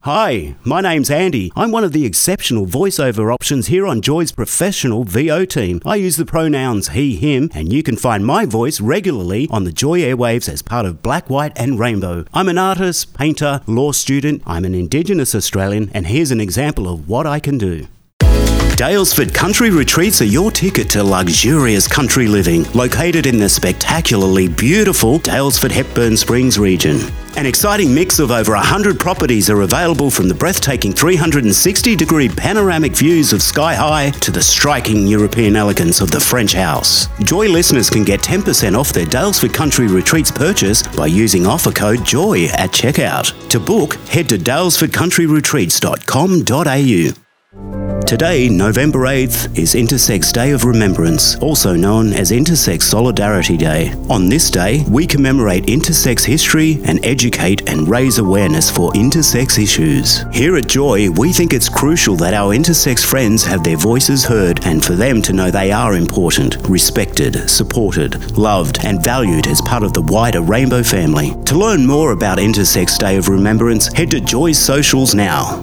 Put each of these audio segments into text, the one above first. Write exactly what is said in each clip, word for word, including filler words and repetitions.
Hi, my name's Andy. I'm one of the exceptional voiceover options here on Joy's professional V O team. I use the pronouns he, him, and you can find my voice regularly on the Joy airwaves as part of Black, White and Rainbow. I'm an artist, painter, law student, I'm an Indigenous Australian, and here's an example of what I can do. Daylesford Country Retreats are your ticket to luxurious country living, located in the spectacularly beautiful Daylesford Hepburn Springs region. An exciting mix of over one hundred properties are available, from the breathtaking three hundred sixty degree panoramic views of Sky High to the striking European elegance of the French House. Joy listeners can get ten percent off their Daylesford Country Retreats purchase by using offer code JOY at checkout. To book, head to daylesford country retreats dot com dot a u. Today, November eighth, is Intersex Day of Remembrance, also known as Intersex Solidarity Day. On this day, we commemorate intersex history and educate and raise awareness for intersex issues. Here at Joy, we think it's crucial that our intersex friends have their voices heard, and for them to know they are important, respected, supported, loved and valued as part of the wider Rainbow family. To learn more about Intersex Day of Remembrance, head to Joy's socials now.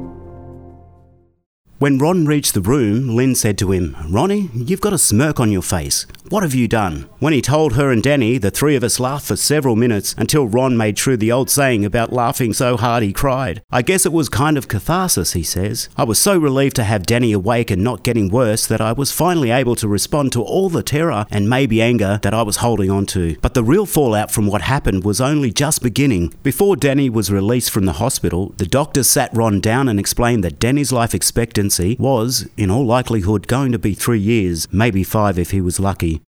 When Ron reached the room, Lynn said to him, "Ronnie, you've got a smirk on your face. What have you done?" When he told her and Danny, the three of us laughed for several minutes until Ron made true the old saying about laughing so hard he cried. "I guess it was kind of catharsis," he says. "I was so relieved to have Danny awake and not getting worse that I was finally able to respond to all the terror and maybe anger that I was holding on to. But the real fallout from what happened was only just beginning. Before Danny was released from the hospital, the doctor sat Ron down and explained that Danny's life expectancy was, in all likelihood, going to be three years, maybe five if he was lucky.